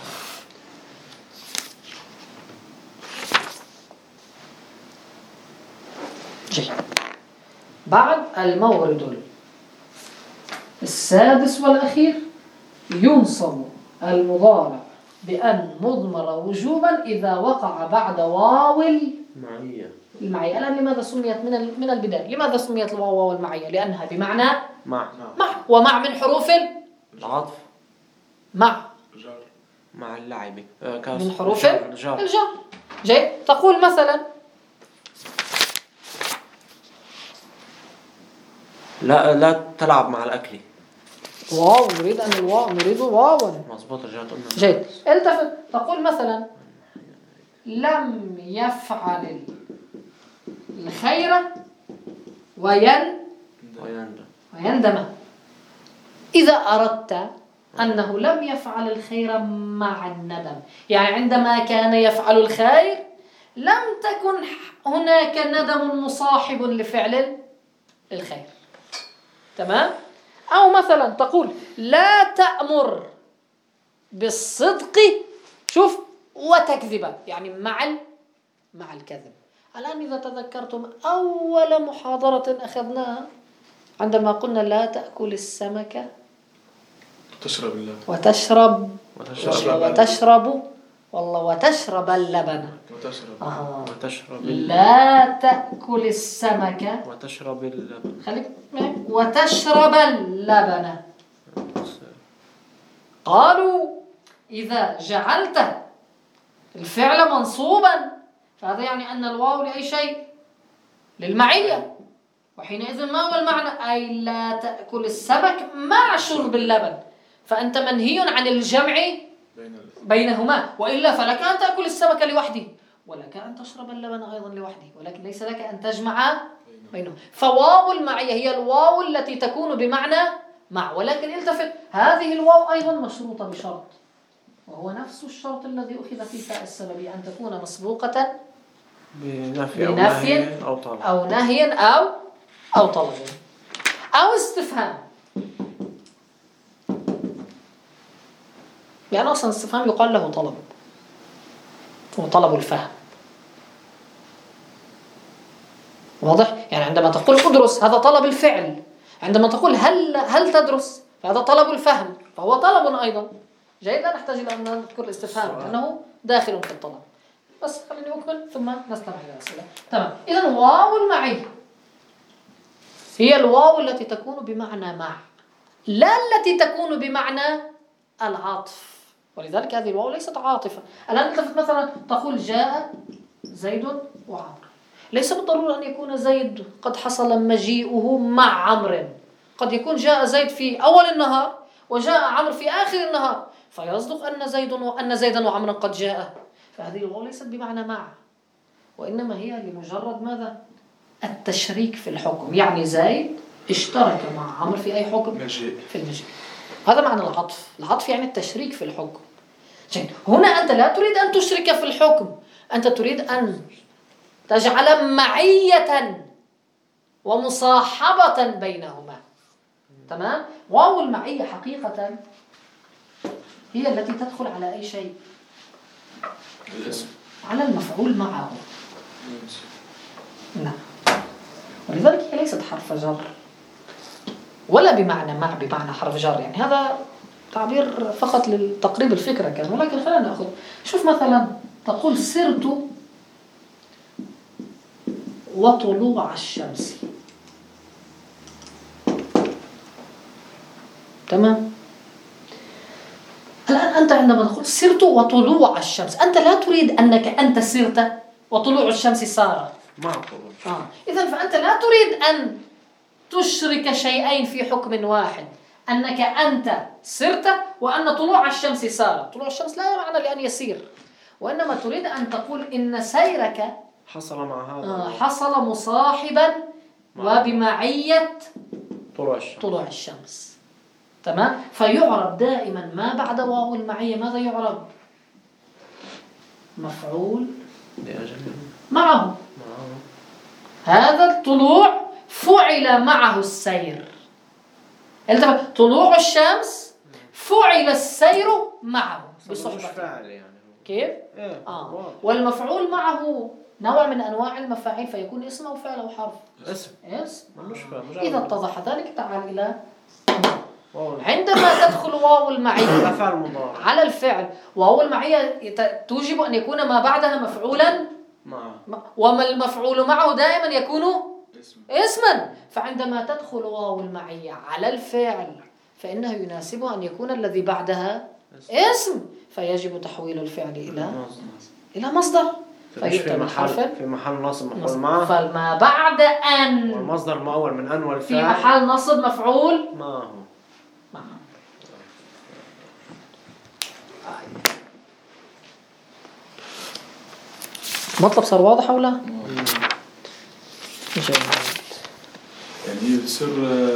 جيد. بعد المورد السادس والأخير ينصب المضارع بأن مضمر وجوبا إذا وقع بعد واو معية. المعية. الآن لماذا سميت من من البداية؟ لماذا سميت الواو واو المعية؟ لأنها بمعنى مع مع، ومع من حروف العطف مع جر. مع اللعب من حروف الجر. الجر. جيد. تقول مثلا لا لا تلعب مع الأكل. واو، نريد أن الواو نريد واوا. مظبوط. رجعت قلنا. جيد. التفت. تقول مثلا لم يفعل الخير وين ويندم. ويندم. إذا أردت أنه لم يفعل الخير مع الندم، يعني عندما كان يفعل الخير لم تكن هناك ندم مصاحب لفعل الخير. تمام. أو مثلا تقول لا تأمر بالصدق، شوف، وتكذب، يعني مع مع الكذب. الآن إذا تذكرتم أول محاضرة أخذناها عندما قلنا لا تأكل السمك تشرب اللبن وتشرب وتشرب وتشرب والله وتشرب اللبن. وتشرب آه. وتشرب لا تأكل السمك وتشرب اللبن. خليك معي. وتشرب اللبن. قالوا إذا جعلت الفعل منصوبا فهذا يعني أن الواو لأي شيء؟ للمعية. وحينئذ ما هو المعنى؟ أي لا تأكل السمك مع شرب اللبن، فأنت منهي عن الجمع بينهما، وإلا فلك أن تأكل السمك لوحده ولك أن تشرب اللبن أيضا لوحده، ولكن ليس لك أن تجمع بينهم. فواو المعية هي الواو التي تكون بمعنى مع، ولكن التفت هذه الواو أيضا مشروطة بشرط، وهو نفس الشرط الذي أخذ في فاء السبب، أن تكون مسبوقة بنفي أو بنفي نهي أو طلب أو نهي أو أو طلب أو استفهام. يعني أصلا استفهام يقال له طلب، هو طلب الفهم. واضح؟ يعني عندما تقول ادرس هذا طلب الفعل، عندما تقول هل هل تدرس فهذا طلب الفهم، فهو طلب أيضا. جيد. لا نحتاج إلى أن نذكر الاستفهام لأنه داخل في الطلب. بس خليني أكمل ثم نستمع إلى الأسئلة. تمام. إذن واو المعية هي الواو التي تكون بمعنى مع، لا التي تكون بمعنى العطف. ولذلك هذه الواو ليست عاطفة. الآن التفت مثلا تقول جاء زيد وعمر، ليس بالضرورة أن يكون زيد قد حصل مجيئه مع عمرو، قد يكون جاء زيد في أول النهار وجاء عمرو في آخر النهار، فيصدق أن زيد وأن زيدا وعمرا قد جاء. فهذه الواو ليست بمعنى مع، وإنما هي لمجرد ماذا؟ التشريك في الحكم. يعني زيد اشترك مع عمرو في أي حكم؟ مجيء. في المجيء. هذا معنى العطف. العطف يعني التشريك في الحكم. جيد. هنا أنت لا تريد أن تشرك في الحكم، أنت تريد أن تجعل معية ومصاحبة بينهما. تمام؟ واو المعية حقيقة هي التي تدخل على أي شيء؟ الاسم. على المفعول معه. نعم. ولذلك هي ليست حرف جر ولا بمعنى مع بمعنى حرف جر، يعني هذا تعبير فقط لتقريب الفكرة كان. ولكن خلينا نأخذ، شوف مثلا تقول سرت وطلوع الشمس. تمام؟ الآن أنت عندما تقول سرت وطلوع الشمس، أنت لا تريد أنك أنت سرت وطلوع الشمس صار معقول. آه. إذن فأنت لا تريد أن تشرك شيئين في حكم واحد، أنك أنت سرت وأن طلوع الشمس سار. طلوع الشمس لا معنى لأن يسير، وإنما تريد أن تقول إن سيرك حصل مع هذا آه حصل مصاحبا وبمعية طلوع الشمس. طلوع الشمس. تمام؟ فيعرب دائما ما بعد واو المعية ماذا يعرب؟ مفعول معه. هذا الطلوع فعل معه السير. طلوع الشمس فعل السير معه بصحبته. يعني. كيف؟ إيه. آه. والمفعول معه نوع من أنواع المفاعيل، فيكون اسم أو فعل أو حرف. اسم. اسم. مش إذا اتضح ذلك تعال إلى عندما تدخل واو المعية على الفعل، واو المعية توجب أن يكون ما بعدها مفعولا معه، وما المفعول معه دائما يكون اسما. فعندما تدخل واو المعية على الفعل فإنه يناسبه أن يكون الذي بعدها اسم، فيجب تحويل الفعل إلى إلى مصدر. في محل في محل نصب مفعول معه، فما بعد أن والمصدر المؤول من أن والفعل في محل نصب مفعول معه. مطلب صار واضح ولا؟ جيد. يعني بتصير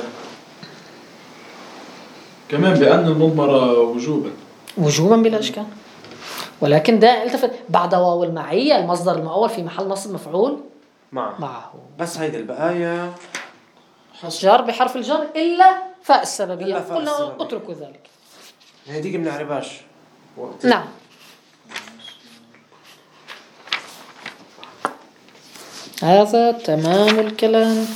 كمان بأن المضمرة وجوبا وجوبا بلا إشكال، ولكن ده التفت بعد واو المعية المصدر المؤول في محل نصب مفعول معه. معه. بس هيدي البقايا جار بحرف الجر إلا فاء السببية، قلنا اتركوا ذلك. هذيك بنعرفهاش. نعم. هذا تمام الكلام.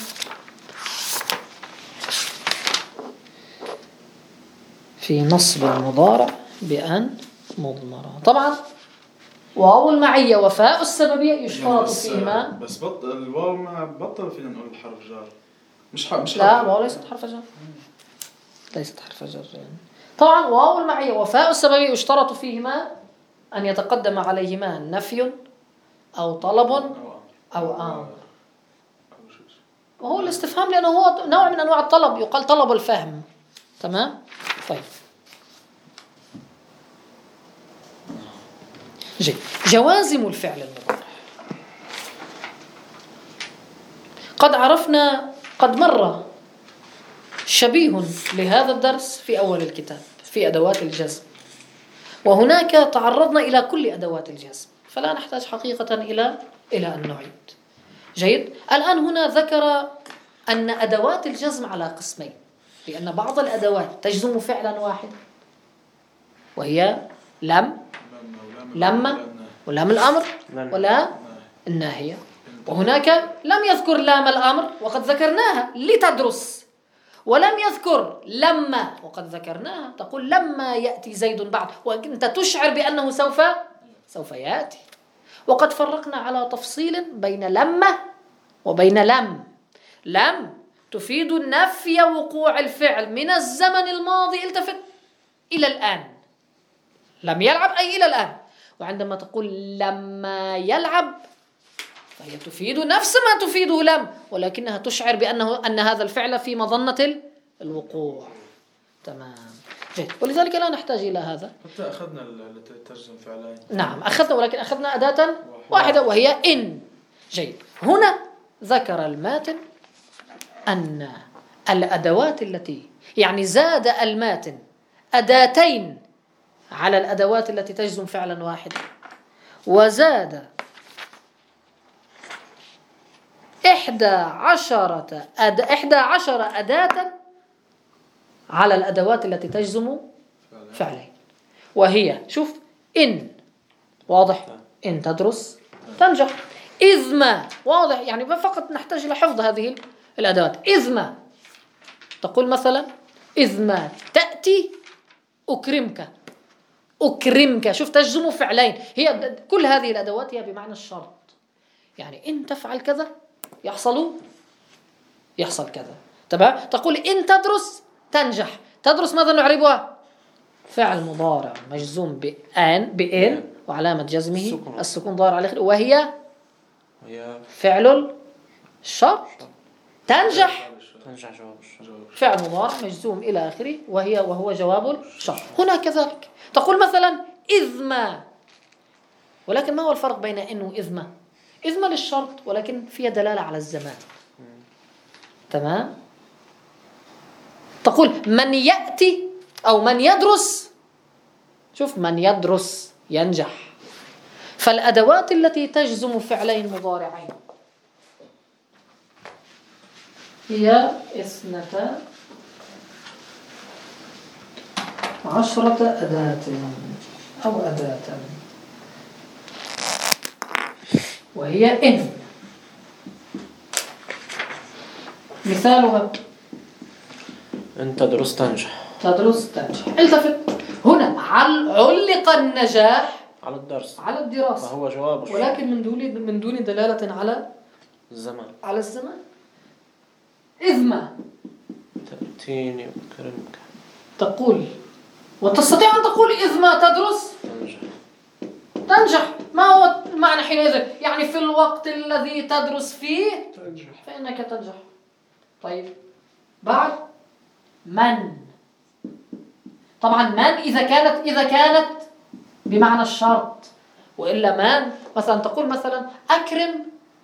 في نصب المضارع بأن مضمرة. طبعا واو المعية وفاء السببية يشترط فيهما. بس بطل الواو ما بطل فينا نقول حرف جر. مش حرف مش لا واو ليست حرف جر. ليست حرف جر يعني. طبعا واو المعية وفاء السببية يشترط فيهما أن يتقدم عليهما نفي أو طلب أو أمر. وهو الاستفهام لأنه هو نوع من أنواع الطلب، يقال طلب الفهم. تمام؟ طيب. جيد. جوازم الفعل المضارع. قد عرفنا، قد مر شبيه لهذا الدرس في أول الكتاب في أدوات الجزم، وهناك تعرضنا إلى كل أدوات الجزم، فلا نحتاج حقيقة إلى إلى أن نعيد. جيد. الآن هنا ذكر أن أدوات الجزم على قسمين، لأن بعض الأدوات تجزم فعلا واحد وهي لم لما ولام الأمر ولا الناهية، وهناك لم يذكر لام الأمر وقد ذكرناها لتدرس، ولم يذكر لما وقد ذكرناها. تقول لما يأتي زيد بعد، وأنت تشعر بأنه سوف سوف يأتي. وقد فرقنا على تفصيل بين لما وبين لم. لم تفيد نفي وقوع الفعل من الزمن الماضي التفت إلى الآن، لم يلعب أي إلى الآن. وعندما تقول لما يلعب فهي تفيد نفس ما تفيده لم، ولكنها تشعر بأنه أن هذا الفعل في مظنة الوقوع. تمام جيد. ولذلك لا نحتاج إلى هذا. حتى أخذنا التي تجزم فعلين. نعم أخذنا، ولكن أخذنا أداة واحدة وهي إن. جيد. هنا ذكر الماتن أن الأدوات التي يعني زاد الماتن أداتين على الأدوات التي تجزم فعلا واحدا، وزاد إحدى عشرة أد... إحدى عشر أداة على الأدوات التي تجزم فعلين، وهي شوف إن واضح، إن تدرس تنجح، إذ ما واضح، يعني فقط نحتاج إلى حفظ هذه الأدوات. إذ ما تقول مثلا إذ ما تأتي أكرمك، أكرمك، شوف تجزم فعلين. هي كل هذه الأدوات هي بمعنى الشرط، يعني إن تفعل كذا يحصل يحصل كذا. تمام. تقول إن تدرس تنجح، تدرس ماذا نعربها؟ فعل مضارع مجزوم بأن بإن وعلامة جزمه السكون ظاهر على آخره، وهي فعل الشرط. تنجح تنجح جواب الشرط، فعل مضارع مجزوم إلى آخره، وهي وهو جواب الشرط. هنا كذلك تقول مثلا إذ ما، ولكن ما هو الفرق بين إن وإذ ما؟ إذ ما للشرط ولكن فيها دلالة على الزمان. تمام. تقول من يأتي أو من يدرس، شوف من يدرس ينجح. فالأدوات التي تجزم فعلين مضارعين هي اثنتا عشرة أداة أو أداة، وهي إن. مثالها إن تدرس تنجح، تدرس تنجح. التفت هنا، علق النجاح على الدرس على الدراسة، فهو جواب الشرط، ولكن من دون من دون دلالة على الزمان على الزمان. إذ ما تأتيني أكرمك، تقول وتستطيع أن تقول إذ ما تدرس تنجح تنجح. ما هو المعنى حينئذ؟ يعني في الوقت الذي تدرس فيه تنجح فإنك تنجح. طيب بعد من، طبعا من إذا كانت إذا كانت بمعنى الشرط، وإلا من مثلا تقول مثلا أكرم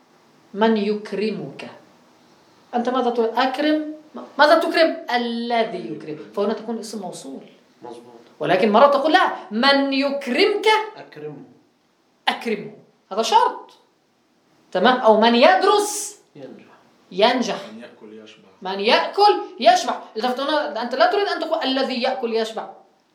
من يكرمك، أنت ماذا تقول؟ أكرم ماذا تكرم؟ الذي يكرم، فهنا تكون اسم موصول مظبوط. ولكن مرة تقول لا، من يكرمك أكرمه أكرمه، هذا شرط. تمام. أو من يدرس ينجح ينجح، من يأكل يشبع، من يأكل يشبع. إذا أنت لا تريد أن تقول الذي يأكل يشبع،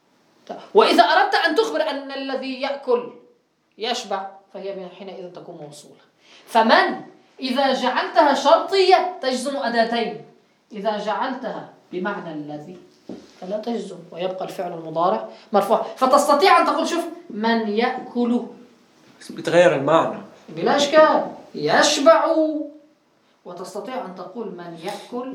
وإذا أردت أن تخبر أن الذي يأكل يشبع فهي حينئذ تكون موصولة. فمن إذا جعلتها شرطية تجزم أداتين، إذا جعلتها بمعنى الذي فلا تجزم ويبقى الفعل المضارع مرفوع. فتستطيع أن تقول شوف من يأكل، بتغير المعنى بلا إشكال، يشبع، وتستطيع أن تقول من يأكل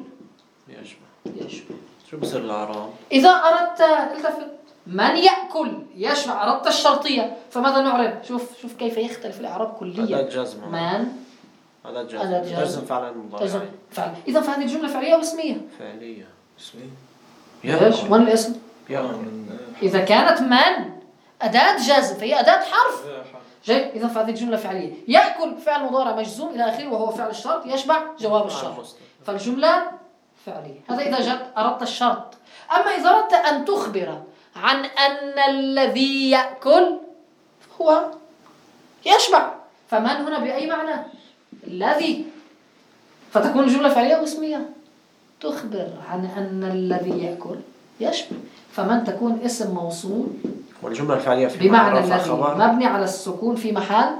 يشبع يشبع. شو بصير الأعراب؟ إذا أردت التفت من يأكل يشبع، أردت الشرطية، فماذا نعرب؟ شوف شوف كيف يختلف الإعراب كليا. أداة جزم، من أداة جزم تجزم فعلا مضارع. فعل. إذا فهذه الجملة فعلية واسمية؟ فعلية اسمي ايش؟ وين الاسم؟ يأكل. إذا كانت من أداة جزم فهي أداة حرف. حرف. جيد. إذا فهذه الجملة فعلية. يأكل فعل مضارع مجزوم إلى آخره وهو فعل الشرط، يشبع جواب الشرط، فالجملة فعلية. هذا إذا جاءت أردت الشرط. أما إذا أردت أن تخبر عن أن الذي يأكل هو يشبع، فمن هنا بأي معنى؟ الذي، فتكون الجملة فعلية واسمية. تخبر عن أن الذي يأكل يشبع، فمن تكون اسم موصول والجملة الفعلية في بمعنى الذي مبني على السكون في محل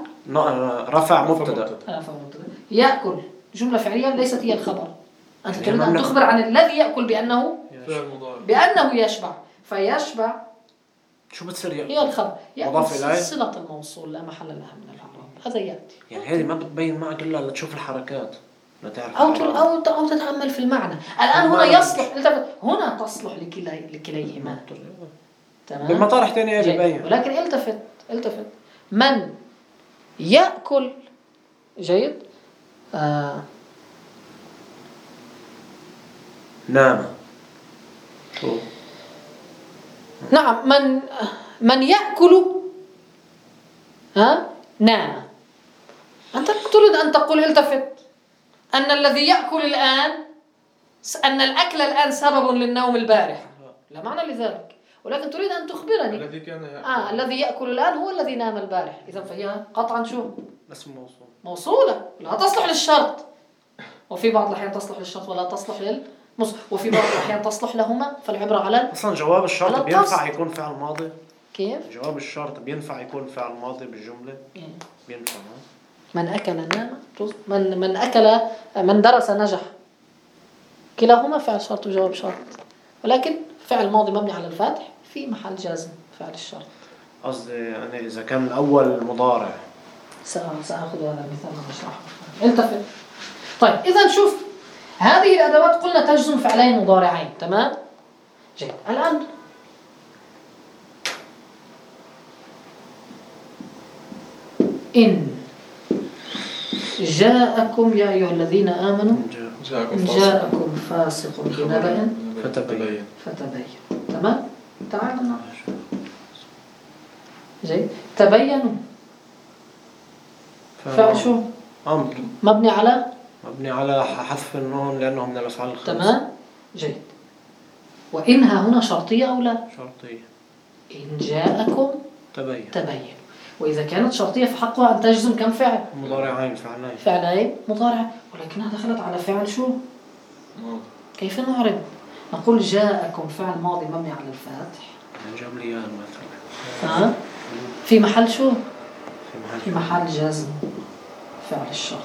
رفع مبتدأ. رفع مبتدأ. يأكل جملة فعلية ليست هي الخبر. أنت تريد أن تخبر عن الذي يأكل بأنه بأنه يشبع، فيشبع شو بتصير هي الخبر، مضاف إليه صلة الموصول لا محل لها من الإعراب. هذا يأتي يعني هذه ما بتبين معك إلا لتشوف الحركات لا تعرف أو أو أو تتأمل في المعنى. الآن هنا يصلح، هنا تصلح لكلي لكليهما. تمام. بمطارح تانية بيبين. ولكن التفت التفت من يأكل. جيد. آه. نام. نعم. من من يأكل ها نام. أنت تريد أن تقول التفت أن الذي يأكل الآن أن الأكل الآن سبب للنوم البارح. لا معنى لذلك، ولكن تريد أن تخبرني الذي كان يأكل. آه الذي يأكل الآن هو الذي نام البارح. إذا فهي قطعا شو اسم موصول موصولة، لا تصلح للشرط، وفي بعض الأحيان تصلح للشرط ولا تصلح للمص، وفي بعض الأحيان تصلح لهما. فالعبرة على اصلا جواب الشرط على بينفع يكون فعل ماضي. كيف جواب الشرط بينفع يكون فعل ماضي بالجملة. يعني بينفع. من أكل نام، من من أكل من درس نجح، كلاهما فعل شرط وجواب شرط، ولكن فعل ماضي مبني على الفتح في محل جزم فعل الشرط. قصدي أنا إذا كان الأول مضارع. سأخذ هذا المثال ونشرحه. التفت. طيب إذا شوف هذه الأدوات قلنا تجزم فعلين مضارعين. تمام. جيد. الآن إن جاءكم يا أيها الذين آمنوا إن جاءكم فاسق بنبأ فتبين فتبين. تمام. تعالوا جيد. تبينوا فعل شو أمر مبني على مبني على حذف النون لأنه من الأفعال الخمسة. تمام. جيد. وإنها هنا شرطية أو لا؟ شرطية. إن جاءكم تبين تبين. وإذا كانت شرطية فحقها أن تجزم كم فعل؟ مضارعين فعلين. فعلين مضارع، ولكنها دخلت على فعل شو؟ ماضي. كيف نعرب؟ نقول جاءكم فعل ماضي مبني على الفتح. جمليان مثلا. ها؟ في محل شو؟ في محل في محل جزم فعل الشرط.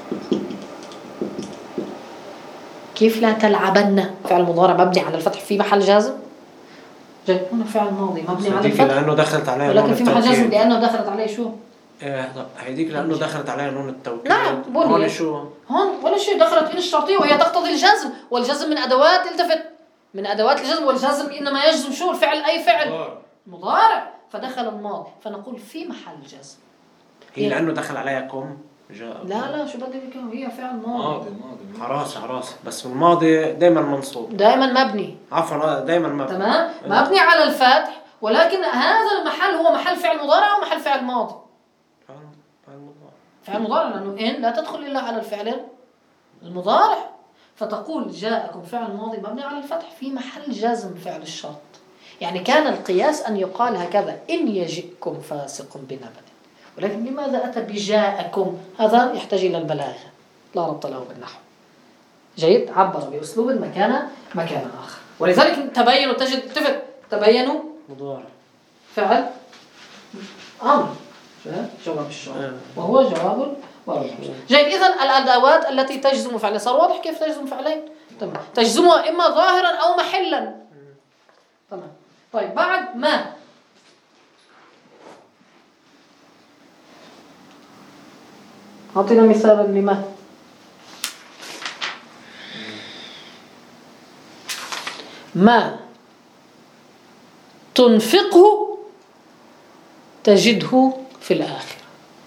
كيف لا تلعبن فعل مضارع مبني على الفتح في محل جزم؟ جاي هنا فعل ماضي مبني على هيديك الفتح لأنه دخلت عليه نون ولكن في محل جزم التوكيد. لأنه دخلت عليه شو؟ إيه هيديك لأنه دخلت عليه نون التوكيد. نعم بني. هون شو؟ هون ولا شيء دخلت إن الشرطية وهي تقتضي الجزم، والجزم من أدوات التفت من أدوات الجزم، والجزم إنما يجزم شو الفعل أي فعل مضارع فدخل الماضي فنقول في محل جزم. هي لأنه دخل عليكم جاء. لا لا شو بدي بك هي فعل ماضي. ماضي ماضي. حراس حراس بس الماضي دائما منصوب. دائما مبني. عفوا دائما مبني. تمام. مبني على الفتح، ولكن هذا المحل هو محل فعل مضارع أو محل فعل ماضي؟ فعل مضارع. فعل مضارع لأنه إن لا تدخل إلا على الفعل المضارع، فتقول جاءكم فعل ماضي مبني على الفتح في محل جزم فعل الشرط. يعني كان القياس أن يقال هكذا إن يجئكم فاسق بنبأ، ولكن لماذا أتى بجاءكم؟ هذا يحتاج إلى البلاغة لا ربط له بالنحو. جيد. عبر بأسلوب مكان مكان آخر. ولذلك تبينوا تجد تفت تبينوا مضارع فعل أمر جواب الشرط وهو جواب ورد. جيد. إذن الأدوات التي تجزم فعل صار واضح كيف تجزم فعلين. تمام. تجزمها إما ظاهرا أو محلا. تمام. طيب بعد ما أعطينا مثالا لما. ما تنفقه تجده في الآخرة.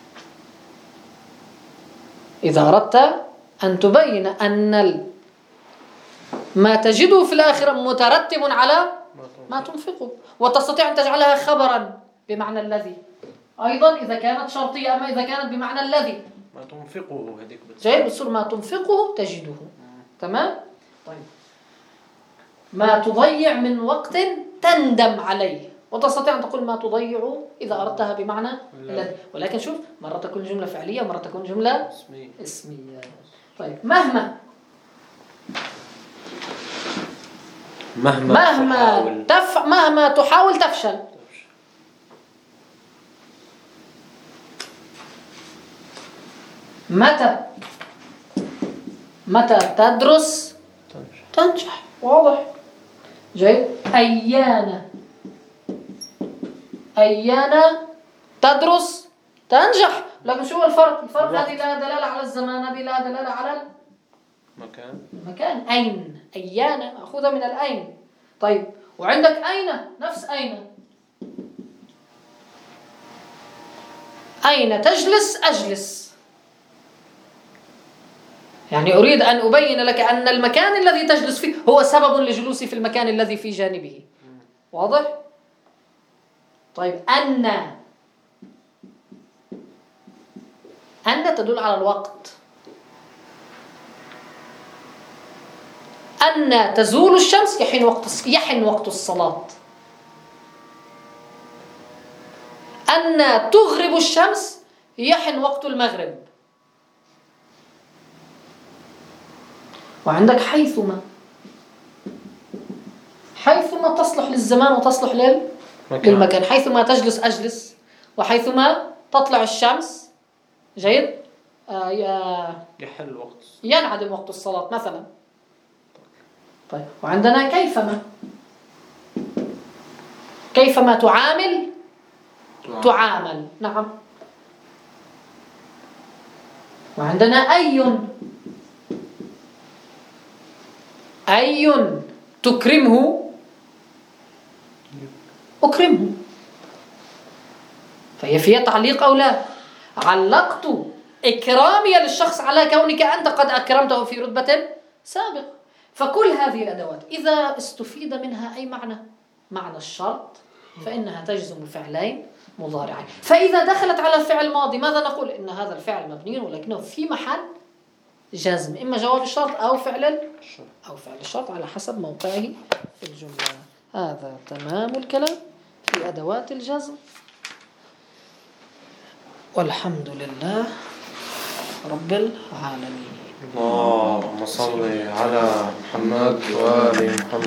إذا أردت أن تبين أن ما تجده في الآخرة مترتب على ما تنفقه، وتستطيع أن تجعلها خبرا بمعنى الذي، أيضا إذا كانت شرطية، أما إذا كانت بمعنى الذي ما تنفقه هذيك جاي بتصير ما تنفقه تجده. تمام. طيب ما تضيع من وقت تندم عليه، وتستطيع أن تقول ما تضيع إذا أردتها بمعنى الذي، ولكن شوف مرة تكون جملة فعلية ومرة تكون جملة اسمية, اسمية. طيب مهما مهما مهما تحاول تف... مهما تحاول تفشل. متى متى تدرس تنجح. واضح. جيد. أيانا أيانا تدرس تنجح. لكن شو الفرق؟ الفرق هذه لا دلالة على الزمان، هذه لا دلالة على مكان. المكان. أين أيانا مأخوذة من الأين. طيب وعندك أين نفس أين أين تجلس أجلس، يعني أريد أن أبين لك أن المكان الذي تجلس فيه هو سبب لجلوسي في المكان الذي في جانبه. واضح؟ طيب أن أن تدل على الوقت. أن تزول الشمس يحين وقت يحين وقت الصلاة. أن تغرب الشمس يحين وقت المغرب. وعندك حيثما، حيثما تصلح للزمان وتصلح لل... للمكان. حيثما تجلس أجلس، وحيثما تطلع الشمس جيد آه يحل وقت ينعدم وقت الصلاة مثلا. طيب وعندنا كيفما، كيفما تعامل تعامل نعم. وعندنا أي أي تكرمه أكرمه، فهي فيها تعليق أو لا. علقت إكرامي للشخص على كونك أنت قد أكرمته في رتبة سابقة. فكل هذه الأدوات إذا استفيد منها أي معنى، معنى الشرط، فإنها تجزم فعلين مضارعين. فإذا دخلت على الفعل الماضي ماذا نقول؟ إن هذا الفعل مبني ولكنه في محل جزم، إما جواب الشرط أو فعل أو فعل الشرط على حسب موقعه في الجملة. هذا تمام الكلام في أدوات الجزم، والحمد لله رب العالمين. اللهم صل على محمد وآل محمد.